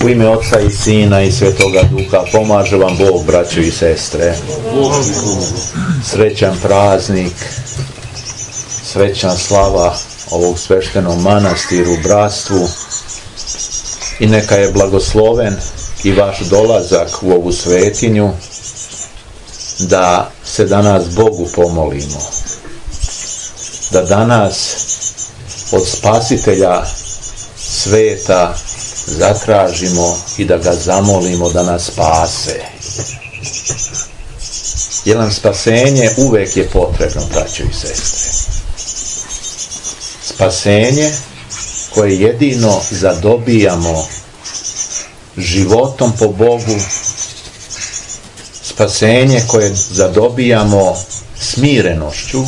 U ime Oca i Sina i Svetoga Duha pomaže vam Bog, braćo i sestre. Srećan praznik, srećna slava ovog sveštenom manastiru, bratstvu, i neka je blagosloven i vaš dolazak u ovu svetinju, da se danas Bogu pomolimo, da danas od Spasitelja sveta zatražimo i da ga zamolimo da nas spase. Jer nam spasenje uvek je potrebno, braćo i sestre. Spasenje koje jedino zadobijamo životom po Bogu, spasenje koje zadobijamo smirenošću,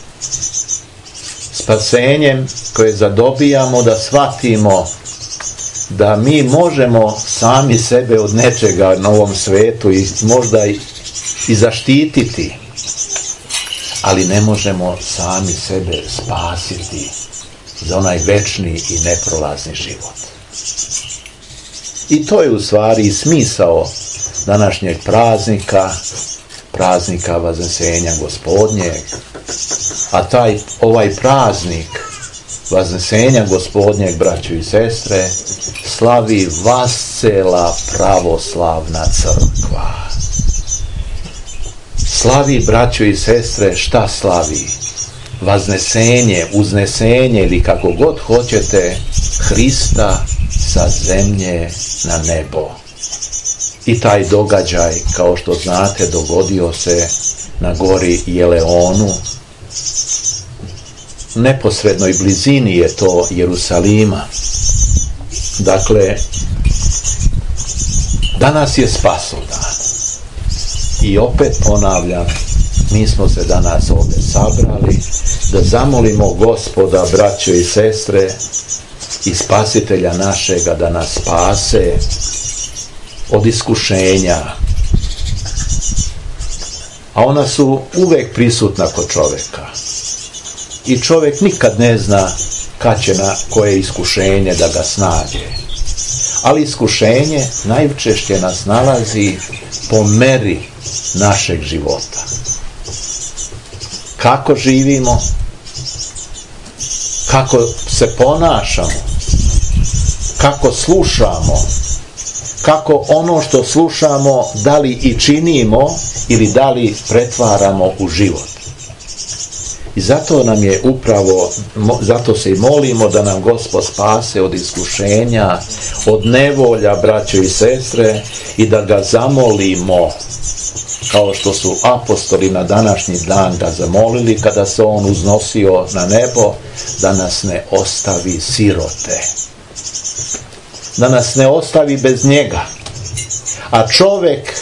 spasenjem koje zadobijamo da shvatimo da mi možemo sami sebe od nečega na ovom svetu i možda i zaštititi, ali ne možemo sami sebe spasiti za onaj večni i neprolazni život. I to je u stvari smisao današnjeg praznika Vaznesenja Gospodnjeg, a ovaj praznik Vaznesenja Gospodnjeg, braćo i sestre, slavi vascela pravoslavna crkva. Slavi, braćo i sestre, šta slavi? Vaznesenje, uznesenje ili kako god hoćete, Hrista sa zemlje na nebo. I taj događaj, kao što znate, dogodio se na gori Jeleonu. U neposrednoj blizini je to Jerusalima. Dakle, danas je Spasodan. I opet ponavljam, mi smo se danas ovdje sabrali da zamolimo Gospoda, braćo i sestre, i Spasitelja našega da nas spase od iskušenja. A ona su uvek prisutna kod čovjeka. I čovjek nikad ne zna kad će na koje iskušenje da ga snađe. Ali iskušenje najčešće nas nalazi po meri našeg života. Kako živimo, kako se ponašamo, kako slušamo, kako ono što slušamo da li i činimo ili da li pretvaramo u život. I zato nam je upravo, zato se i molimo da nam Gospod spase od iskušenja, od nevolja, braćo i sestre, i da ga zamolimo, kao što su apostoli na današnji dan ga zamolili kada se on uznosio na nebo, da nas ne ostavi sirote, da nas ne ostavi bez njega. A čovjek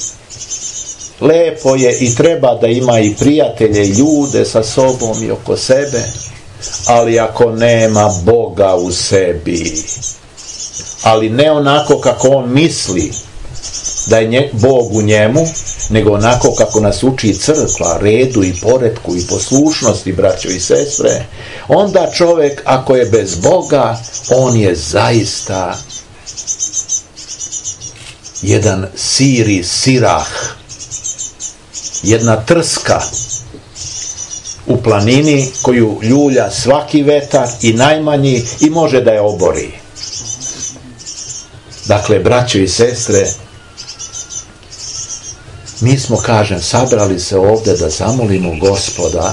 lepo je i treba da ima i prijatelje i ljude sa sobom i oko sebe, ali ako nema Boga u sebi, ali ne onako kako on misli da je Bog u njemu, nego onako kako nas uči crkva, redu i poretku i poslušnosti, braćo i sestre, onda čovjek, ako je bez Boga, on je zaista jedan siri sirah, jedna trska u planini koju ljulja svaki vetar i najmanji i može da je obori. Dakle, braćo i sestre, mi smo, kažem, sabrali se ovdje da zamolimo Gospoda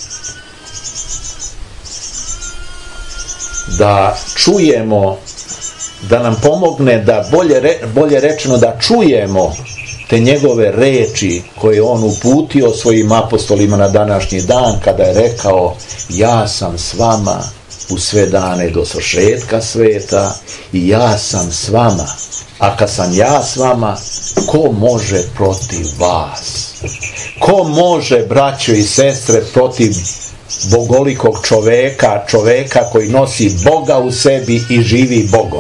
da čujemo, da nam pomogne, da bolje rečeno da čujemo te njegove reči koje on uputio svojim apostolima na današnji dan, kada je rekao: ja sam s vama u sve dane do svršetka sveta i ja sam s vama, a kad sam ja s vama, ko može protiv vas? Ko može, braćo i sestre, protiv bogolikog čoveka koji nosi Boga u sebi i živi Bogom?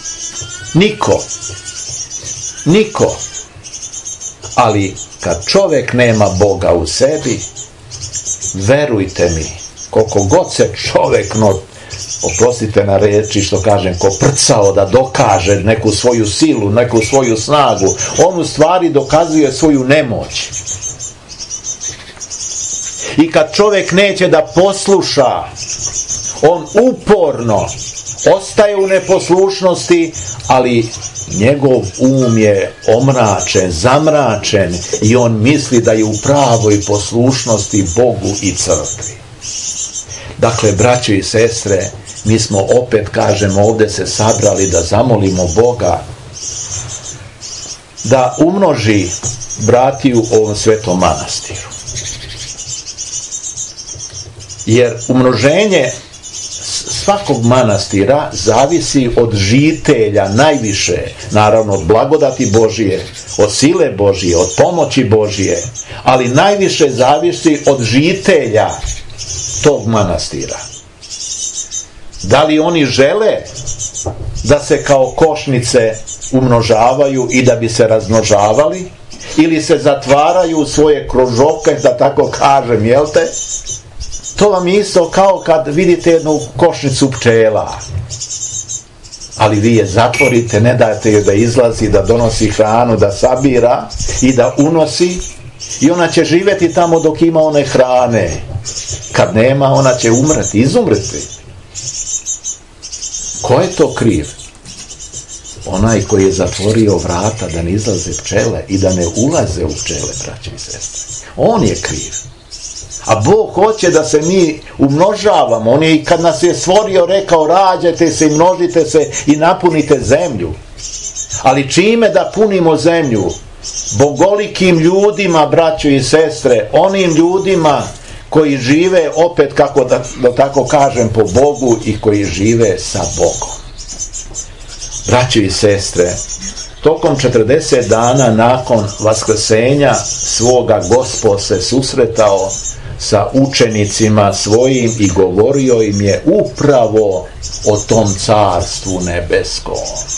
Niko. Ali kad čovjek nema Boga u sebi, verujte mi, koliko god se čovjek oprostite na reči što kažem, koprcao da dokaže neku svoju silu, neku svoju snagu. On u stvari dokazuje svoju nemoć. I kad čovjek neće da posluša, on uporno ostaje u neposlušnosti, ali njegov um je omračen, zamračen i on misli da je u pravoj poslušnosti Bogu i crkvi. Dakle, braćo i sestre, mi smo opet, kažemo, ovdje se sabrali da zamolimo Boga da umnoži bratiju u ovom svetom manastiru. Jer umnoženje svakog manastira zavisi od žitelja najviše, naravno od blagodati Božije, od sile Božije, od pomoći Božije, ali najviše zavisi od žitelja tog manastira. Da li oni žele da se kao košnice umnožavaju i da bi se razmnožavali, ili se zatvaraju u svoje krožoke, da tako kažem, jel te? To vam je isto kao kad vidite jednu košnicu pčela, ali vi je zatvorite, ne dajte joj da izlazi, da donosi hranu, da sabira i da unosi, i ona će živjeti tamo dok ima one hrane. Kad nema, ona će umreti, izumreti. Ko je to kriv? Onaj koji je zatvorio vrata da ne izlaze pčele i da ne ulaze u pčele, braće i sestre. On je kriv. A Bog hoće da se mi umnožavamo. On je i kad nas je stvorio rekao, rađajte se i množite se i napunite zemlju. Ali čime da punimo zemlju? Bogolikim ljudima, braćo i sestre, onim ljudima koji žive opet, kako da tako kažem, po Bogu i koji žive sa Bogom. Braćo i sestre, tokom 40 dana nakon vaskrsenja svoga Gospod se susretao sa učenicima svojim i govorio im je upravo o tom carstvu nebeskom.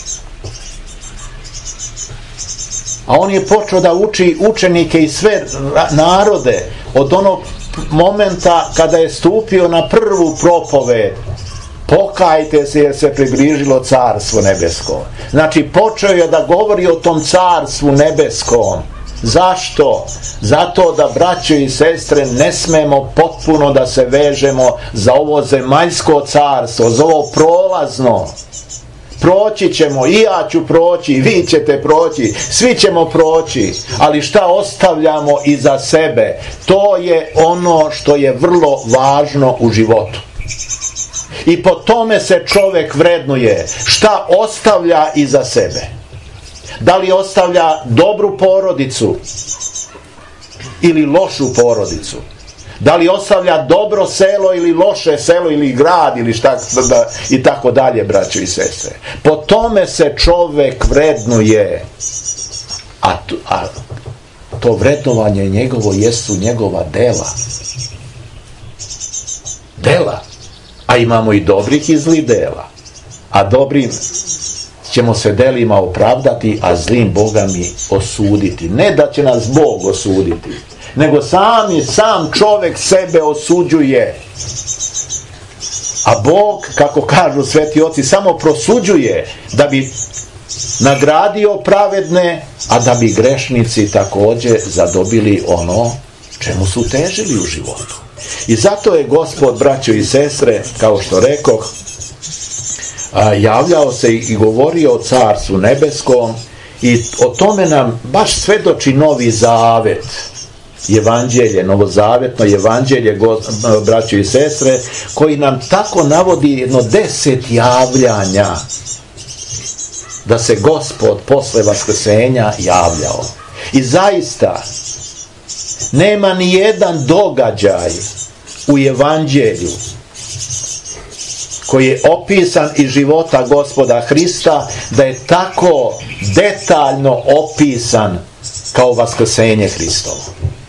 A on je počeo da uči učenike i sve narode od onog momenta kada je stupio na prvu propoved: pokajte se jer se približilo carstvo nebesko. Znači počeo je da govori o tom carstvu nebeskom. Zašto? Zato da, braćo i sestre, ne smemo potpuno da se vežemo za ovo zemaljsko carstvo, za ovo prolazno. Proći ćemo, i ja ću proći, i vi ćete proći, svi ćemo proći, ali šta ostavljamo iza sebe? To je ono što je vrlo važno u životu. I po tome se čovjek vrednuje. Šta ostavlja iza sebe? Da li ostavlja dobru porodicu ili lošu porodicu? Da li ostavlja dobro selo ili loše selo ili grad ili šta i tako dalje, braćo i sestre. Po tome se čovjek vrednuje. A to vrednovanje njegovo jesu njegova dela. Dela. A imamo i dobrih i zlih dela. A dobrim ćemo se delima opravdati, a zlim Boga mi osuditi. Ne da će nas Bog osuditi, nego sam čovjek sebe osuđuje. A Bog, kako kažu sveti oci, samo prosuđuje da bi nagradio pravedne, a da bi grešnici također zadobili ono čemu su težili u životu. I zato je Gospod, braćo i sestre, kao što rekoh, javljao se i govorio o carstvu nebeskom, i o tome nam baš svedoči Novi Zavet, evanđelje, novozavetno evanđelje, braćo i sestre, koji nam tako navodi jedno 10 javljanja da se Gospod posle vaskrsenja javljao. I zaista nema ni jedan događaj u evanđelju koji je opisan iz života Gospoda Hrista da je tako detaljno opisan kao vaskrsenje Hristovo.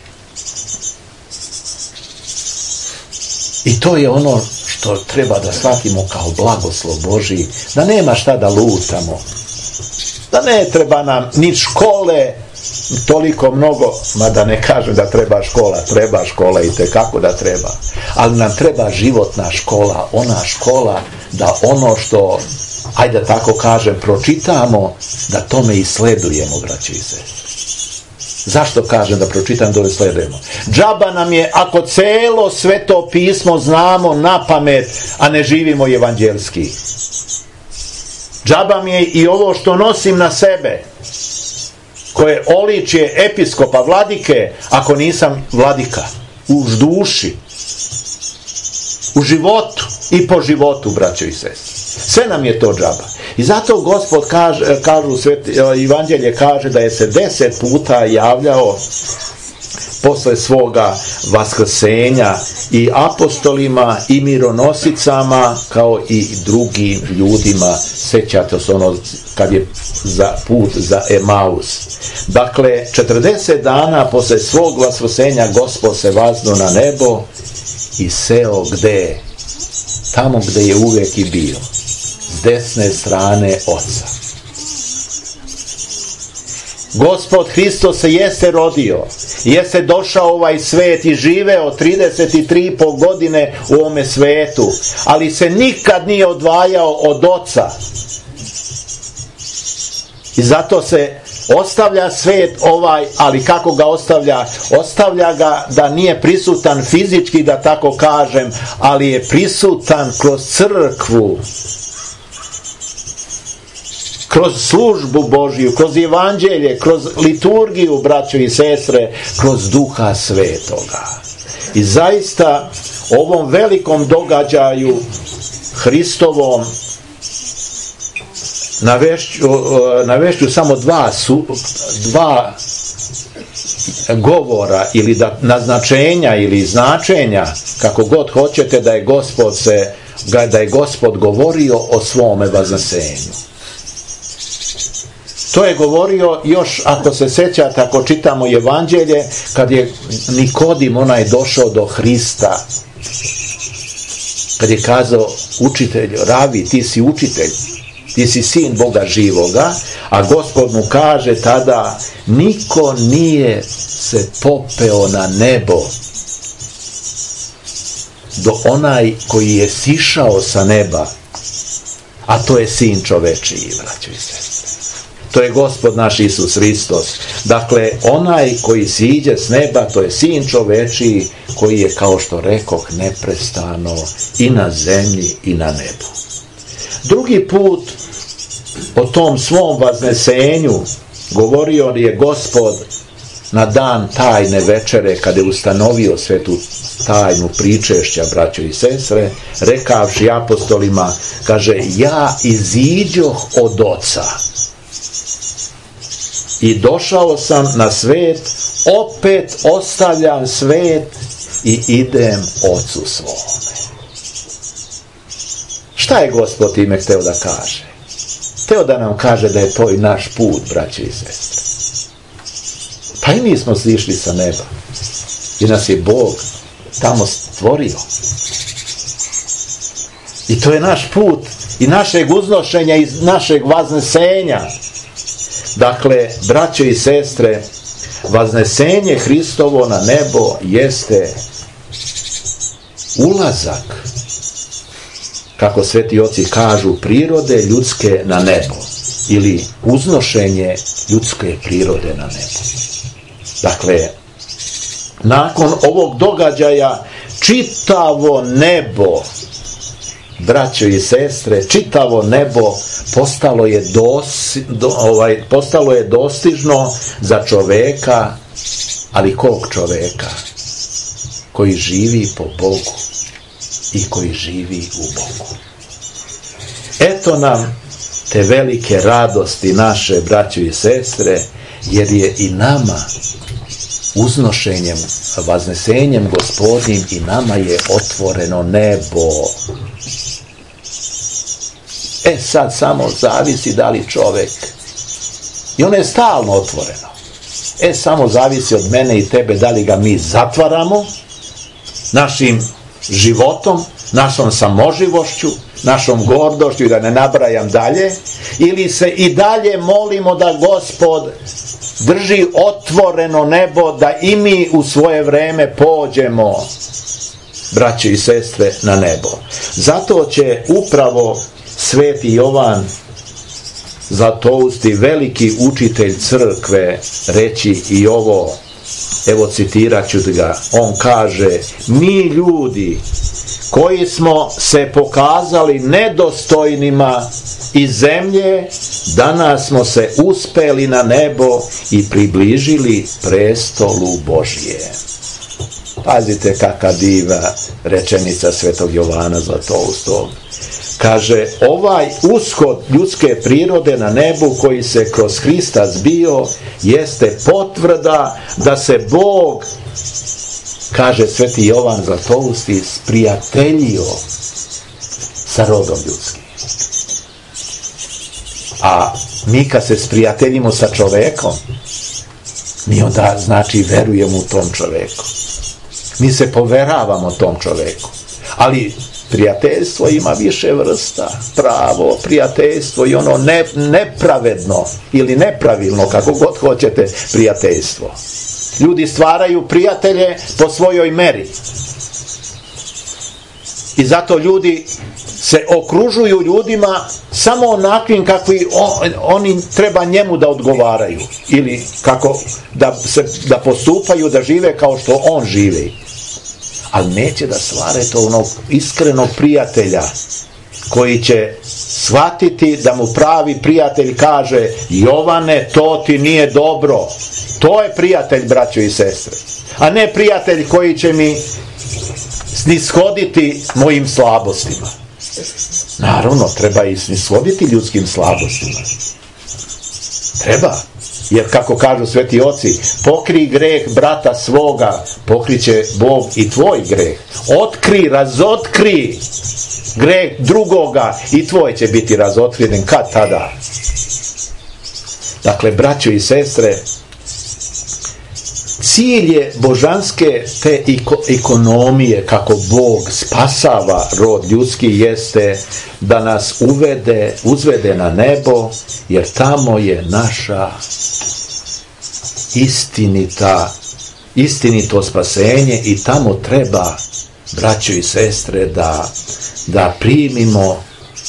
I to je ono što treba da shvatimo kao blagoslov Božji, da nema šta da lutamo, da ne treba nam ni škole, toliko mnogo, mada ne kažem da treba škola i tekako da treba, ali nam treba životna škola, ona škola da ono što, ajde da tako kažem, pročitamo, da tome i sledujemo, braće i sestre. Zašto kažem da pročitam, da sledujemo? Džaba nam je ako celo Sveto pismo znamo na pamet, a ne živimo evanđelski. Džaba mi je i ovo što nosim na sebe, koje oličje episkopa, vladike, ako nisam vladika, u duši, u životu i po životu, braćo i sestre. Sve nam je to džaba. I zato Gospod kažu, Evanđelje kaže da je se 10 puta javljao posle svoga vaskrsenja i apostolima i mironosicama, kao i drugim ljudima. Sjećate se ono kad je za put za Emaus. Dakle, 40 dana posle svog vaskrsenja Gospod se vaznuo na nebo i seo gde? Tamo gde je uvek i bio, s desne strane Oca. Gospod Hristos se jeste rodio, jeste došao u ovaj svet i živeo 33,5 godine u ovome svetu, ali se nikad nije odvajao od Oca. I zato se ostavlja svet ovaj, ali kako ga ostavlja? Ostavlja ga da nije prisutan fizički, da tako kažem, ali je prisutan kroz crkvu, kroz službu Božiju, kroz evanđelje, kroz liturgiju, braćo i sestre, kroz Duha Svetoga. I zaista ovom velikom događaju Hristovom navešću samo dva govora ili naznačenja ili značenja, kako god hoćete, da je Gospod govorio o svome vaznesenju. To je govorio još, ako se sjećate, ako čitamo evanđelje, kad je Nikodim onaj došao do Hrista, kad je kazao: učitelj, ravi, ti si učitelj, ti si sin Boga živoga, a Gospod mu kaže tada: niko nije se popeo na nebo do onaj koji je sišao sa neba, a to je sin čovečiji, braćo i sestre. To je Gospod naš Isus Hristos. Dakle, onaj koji siđe s neba, to je sin čovečiji, koji je, kao što rekoh, neprestano i na zemlji i na nebu. Drugi put o tom svom vaznesenju govorio je Gospod na dan tajne večere, kada je ustanovio svetu tajnu pričešća, braćo i sestre, rekavši apostolima, kaže: ja iziđoh od Oca i došao sam na svet, opet ostavljam svet i idem Ocu svome. Šta je Gospod time hteo da kaže? Hteo da nam kaže da je to i naš put, braće i sestre. Pa i mi smo sišli sa neba i nas je Bog tamo stvorio. I to je naš put i našeg uznošenja i našeg vaznesenja. Dakle, braće i sestre, vaznesenje Hristovo na nebo jeste ulazak, kako sveti oci kažu, prirode ljudske na nebo, ili uznošenje ljudske prirode na nebo. Dakle, nakon ovog događaja čitavo nebo, braćo i sestre, čitavo nebo postalo je dostižno za čoveka, ali kog čoveka? Koji živi po Bogu i koji živi u Bogu. Eto nam te velike radosti naše, braćo i sestre, jer je i nama uznošenjem, vaznesenjem Gospodnjim, i nama je otvoreno nebo. Sad samo zavisi da li čovek, i ono je stalno otvoreno, samo zavisi od mene i tebe da li ga mi zatvaramo našim životom, našom samoživošću, našom gordošću i da ne nabrajam dalje, ili se i dalje molimo da Gospod drži otvoreno nebo da i mi u svoje vreme pođemo, braće i sestre, na nebo. Zato će upravo Sveti Jovan Zlatousti, veliki učitelj crkve, reći i ovo. Evo, citirat ću ga. On kaže: mi ljudi koji smo se pokazali nedostojnima iz zemlje, danas smo se uspeli na nebo i približili prestolu Božje. Pazite kakva diva rečenica Svetog Jovana Zlatoustog. Kaže, ovaj ushod ljudske prirode na nebu koji se kroz Hrista zbio jeste potvrda da se Bog, kaže Sveti Jovan Zlatousti, sprijateljio sa rodom ljudskim. A mi kad se sprijateljimo sa čovekom, mi onda znači verujemo u tom čoveku. Mi se poveravamo tom čoveku. Ali prijateljstvo ima više vrsta. Pravo prijateljstvo i ono nepravedno ili nepravilno, kako god hoćete, prijateljstvo. Ljudi stvaraju prijatelje po svojoj meri. I zato ljudi se okružuju ljudima samo onakvim kakvi oni treba njemu da odgovaraju. Ili kako da postupaju, da žive kao što on živi. Ali neće da stvarete onog iskrenog prijatelja koji će shvatiti da mu pravi prijatelj kaže: Jovane, to ti nije dobro. To je prijatelj, braćo i sestre. A ne prijatelj koji će mi snishoditi mojim slabostima. Naravno, treba i snishoditi ljudskim slabostima. Treba. Jer kako kažu sveti oci, pokri greh brata svoga, pokriće Bog i tvoj greh. Otkri, razotkri greh drugoga i tvoj će biti razotkriven kad tada. Dakle, braćo i sestre, cilj je božanske te ekonomije, kako Bog spasava rod ljudski, jeste da nas uzvede na nebo, jer tamo je naša istinito spasenje i tamo treba, braćo i sestre, da primimo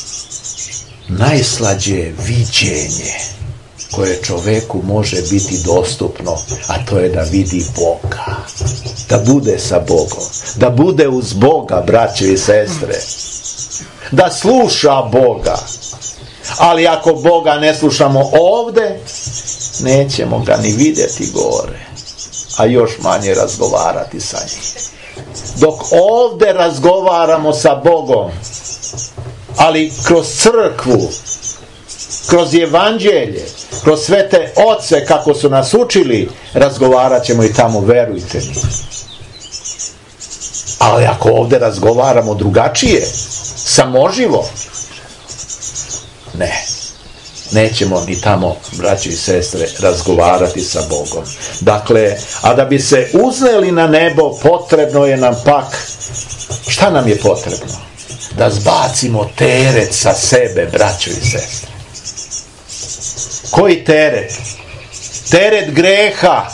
najslađe viđenje koje čoveku može biti dostupno, a to je da vidi Boga, da bude sa Bogom, da bude uz Boga, braćo i sestre, da sluša Boga. Ali ako Boga ne slušamo ovde, nećemo ga ni vidjeti gore, a još manje razgovarati sa njim. Dok ovde razgovaramo sa Bogom, ali kroz crkvu, kroz evanđelje, kroz svete oce kako su nas učili, razgovarat ćemo i tamo, verujte mi. Ali ako ovde razgovaramo drugačije, samoživo, nećemo ni tamo, braći i sestre, razgovarati sa Bogom. Dakle, a da bi se uzneli na nebo, potrebno je nam pak, šta nam je potrebno? Da zbacimo teret sa sebe, braćo i sestre. Koji teret? Teret greha.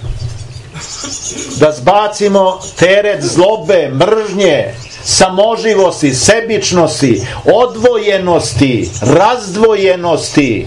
Da zbacimo teret zlobe, mržnje, samoživosti, sebičnosti, odvojenosti, razdvojenosti.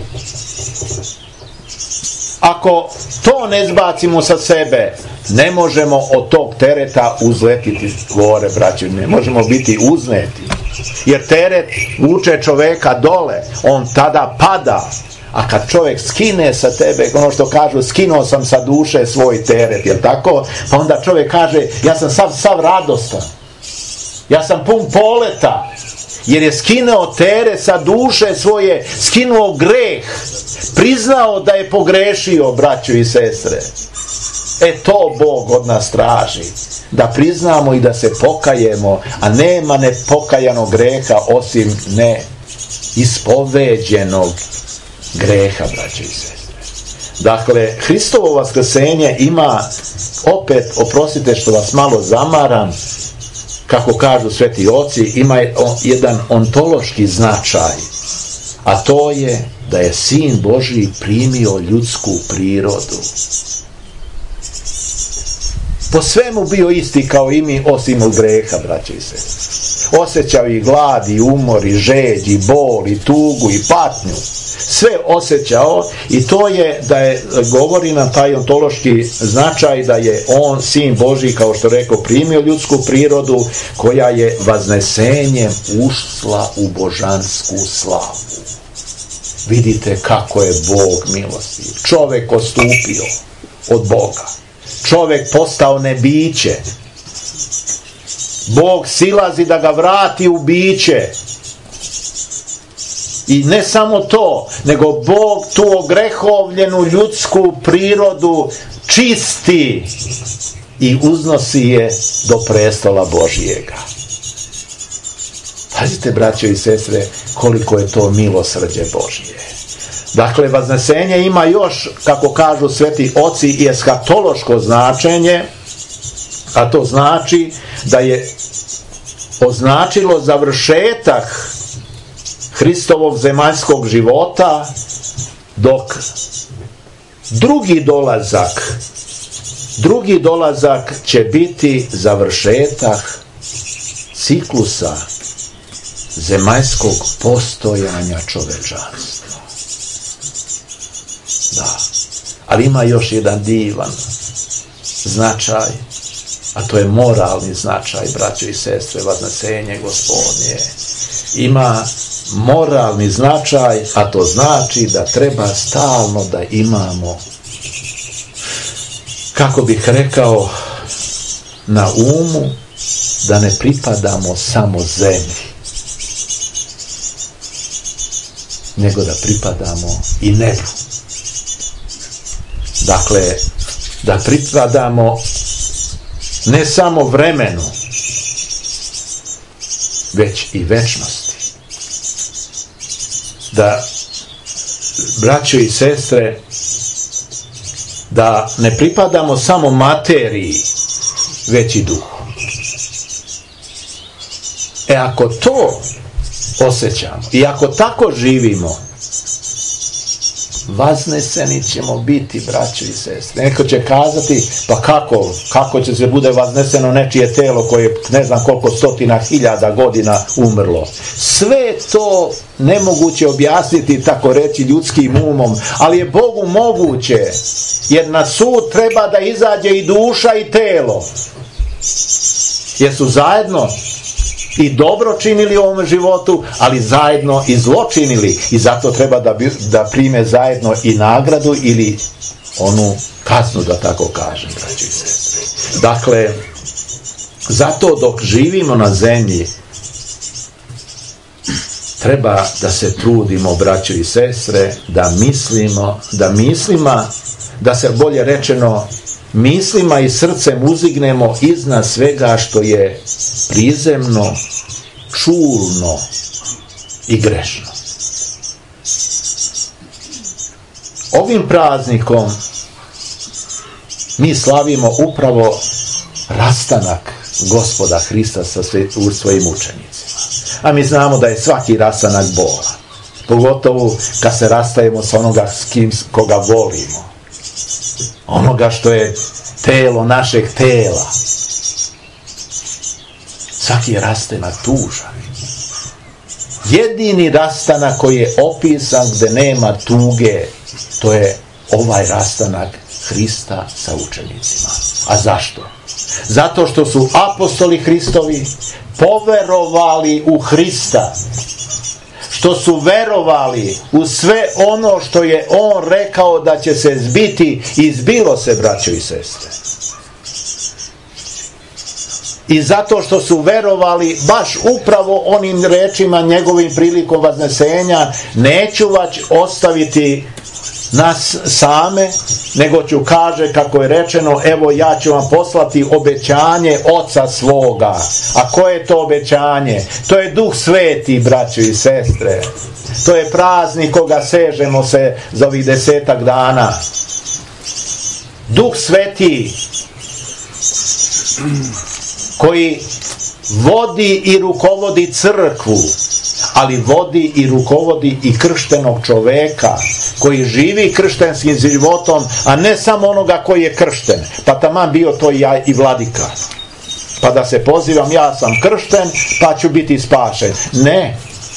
Ako to ne zbacimo sa sebe, ne možemo od tog tereta uzletiti gore, braćo, ne možemo biti uzneti. Jer teret vuče čoveka dole, on tada pada. A kad čovjek skine sa tebe, ono što kažu, skinuo sam sa duše svoj teret, jel tako? Pa onda čovjek kaže, ja sam sav radostan. Ja sam pun poleta. Jer je skinuo teret sa duše svoje, skinuo greh. Priznao da je pogrešio, braćo i sestre. To Bog od nas traži. Da priznamo i da se pokajemo, a nema nepokajanog greha osim neispoveđenog greha, braće i sestre. Dakle, Hristovo vaskrsenje ima, opet, oprostite što vas malo zamaram, kako kažu sveti oci, ima jedan ontološki značaj, a to je da je Sin Božji primio ljudsku prirodu. Po svemu bio isti kao i mi, osim od greha, braće i sestre. Osjećao i glad, i umor, i žeđ, i bol, i tugu, i patnju. Sve osjećao, i to je da je, govori nam taj ontološki značaj, da je on, Sin Božji, kao što rekao, primio ljudsku prirodu koja je vaznesenjem ušla u božansku slavu. Vidite kako je Bog milostiv. Čovjek odstupio od Boga. Čovjek postao nebiće. Bog silazi da ga vrati u biće. I ne samo to, nego Bog tu ogrehovljenu ljudsku prirodu čisti i uznosi je do prestola Božjega. Pazite, braćo i sestre, koliko je to milosrđe Božje. Dakle, vaznesenje ima još, kako kažu sveti oci, i eskatološko značenje, a to znači da je označilo završetak Hristovog zemaljskog života, dok drugi dolazak će biti završetak ciklusa zemaljskog postojanja čovečanstva. Da. Ali ima još jedan divan značaj, a to je moralni značaj, braćo i sestre, vaznesenje Gospodnje. Ima moralni značaj, a to znači da treba stalno da imamo, kako bih rekao, na umu da ne pripadamo samo zemlji, nego da pripadamo i nebu. Dakle, da pripadamo ne samo vremenu, već i večnosti. Da, braćo i sestre, da ne pripadamo samo materiji, već i duhu. Ako to osjećamo i ako tako živimo, vazneseni ćemo biti, braćo i sestre. Neko će kazati, pa kako će se bude vazneseno nečije telo koje je ne znam koliko stotina hiljada godina umrlo. Sve to nemoguće objasniti, tako reći, ljudskim umom, ali je Bogu moguće, jer na sud treba da izađe i duša i telo, jer su zajedno i dobro činili u ovom životu, ali zajedno i zlo činili, i zato treba da prime zajedno i nagradu ili onu kaznu, da tako kažem, braći i sestre. Dakle, zato dok živimo na zemlji, treba da se trudimo, braćo i sestre, da se, bolje rečeno, mislima i srcem uzignemo iznad svega što je prizemno, čulno i grešno. Ovim praznikom mi slavimo upravo rastanak Gospoda Hrista sa svojim učenicima. A mi znamo da je svaki rastanak bolan. Pogotovo kad se rastajemo sa onoga koga volimo. Onoga što je telo našeg tela. Svaki je rastanak tužan. Jedini rastanak koji je opisan gde nema tuge, to je ovaj rastanak Hrista sa učenicima. A zašto? Zato što su apostoli Hristovi poverovali u Hrista, što su verovali u sve ono što je on rekao da će se zbiti, i zbilo se, braćo i sestre. I zato što su verovali baš upravo onim rečima njegovim prilikom vaznesenja, neću vas ostaviti nas same, nego ću, kaže, kako je rečeno, evo ja ću vam poslati obećanje Oca svoga. A koje je to obećanje? To je Duh Sveti, braćo i sestre. To je praznik koga sežemo se za ovih 10 dana. Duh Sveti koji vodi i rukovodi crkvu, ali vodi i rukovodi i krštenog čoveka koji živi krštenskim životom, a ne samo onoga koji je kršten, pa taman bio to i vladika, pa da se pozivam ja sam kršten pa ću biti spašen. Ne,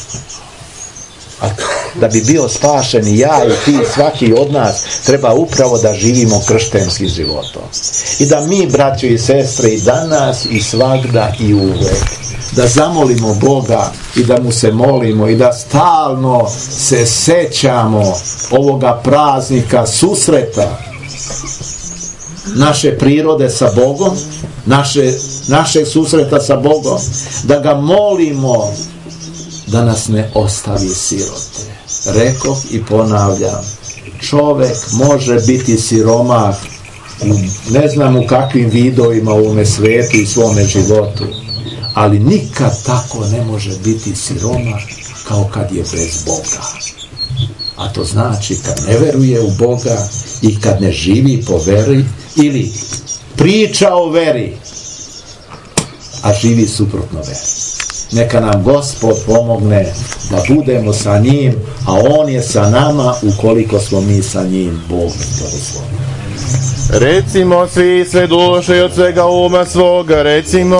a da bi bio spašen i ja i ti, svaki od nas, treba upravo da živimo krštenskim životom. I da mi, braćo i sestre, i danas i svagda i uvek, da zamolimo Boga i da mu se molimo i da stalno se sećamo ovoga praznika susreta naše prirode sa Bogom, našeg susreta sa Bogom, da ga molimo da nas ne ostavi sirote. Rekoh i ponavljam, čovek može biti siromah ne znam u kakvim vidovima u ovome svetu i svome životu, ali nikad tako ne može biti siromah kao kad je bez Boga. A to znači kad ne veruje u Boga i kad ne živi po veri ili priča o veri, a živi suprotno veri. Neka nam Gospod pomogne da budemo sa njim, a on je sa nama ukoliko smo mi sa njim. Bog blagoslovi. Recimo svi sve duše i od svega uma svoga, recimo